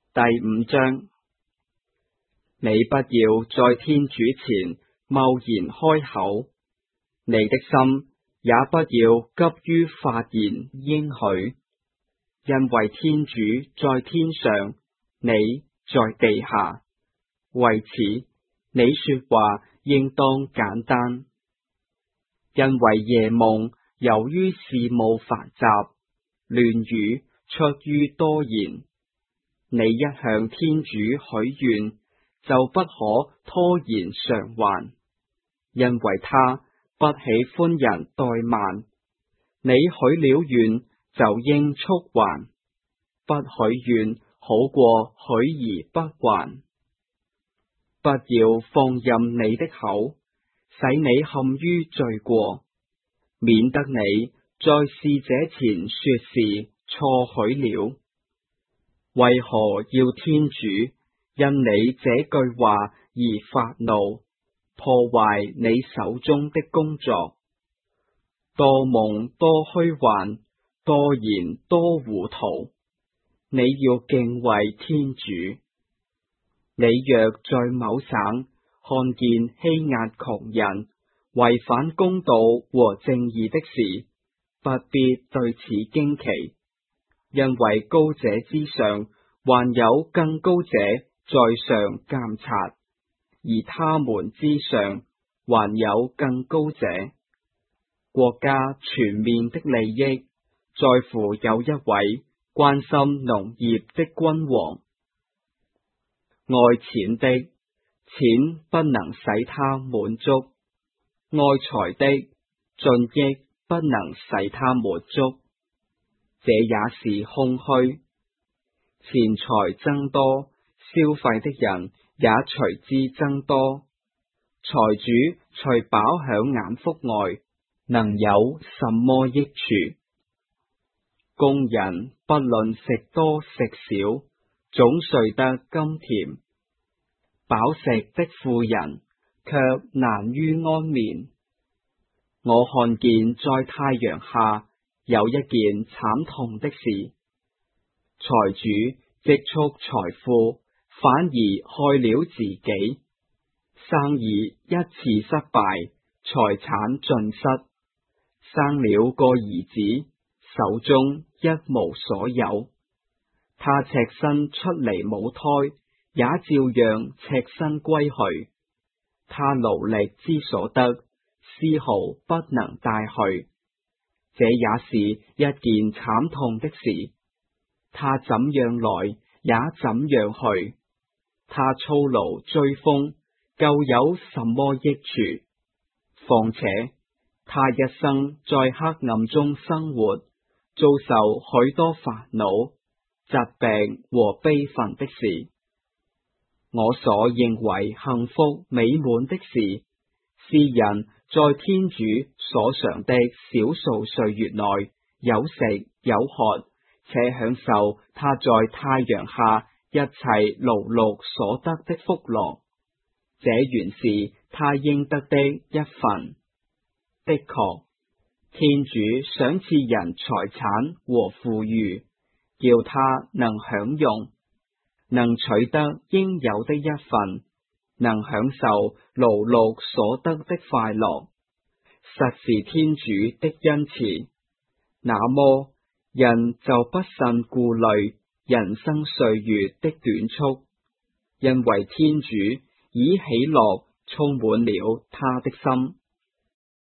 第5章。你不要在天主前貿然開口，你的心也不要急於發言應許，因為天主在天上，你在地下。為此，你說話應當簡單，因為夜夢由於事務繁雜，亂語出於多言。你一向天主許願，就不可拖延償還，因為他不喜歡人怠慢。你許了願，就應速還，不許願好過許而不還。不要放任你的口，使你陷於罪過，免得你在使者前說是錯許了。為何要天主因你這句話而發怒，破壞你手中的工作？多夢多虛幻，多言多糊塗。你要敬畏天主。你若在某省看見欺壓窮人、違反公道和正義的事，不必對此驚奇，因為高者之上還有更高者在上監察，而他們之上還有更高者。國家全面的利益在乎有一位關心農業的君王。愛錢的，錢不能使他滿足；愛財的，盡益不能使他滿足。這也是空虛。錢財增多，消費的人也隨之增多。財主除飽享眼福外，能有什麼益處？工人不論食多食少，總睡得甘甜。飽食的富人卻難於安眠。我看見在太陽下有一件慘痛的事：財主積蓄財富，反而害了自己。生意一次失敗，財產盡失，生了個兒子，手中一無所有。他赤身出嚟母胎，也照樣赤身歸去。他勞力之所得，絲毫不能帶去。這也是一件慘痛的事。他怎樣來，也怎樣去。他操勞追風，究有什麼益處？況且他一生在黑暗中生活，遭受許多煩惱、疾病和悲憤的事。我所認為幸福美滿的事，是人在天主所賞的少數歲月內有食有喝，且享受他在太陽下一切勞碌所得的福樂。這原是他應得的一份。的確，天主賞賜人財產和富裕，叫他能享用，能取得應有的一份，能享受勞碌所得的快樂，實是天主的恩賜。那麼人就不甚顧慮人生歲月的短促，因為天主以喜樂充滿了他的心。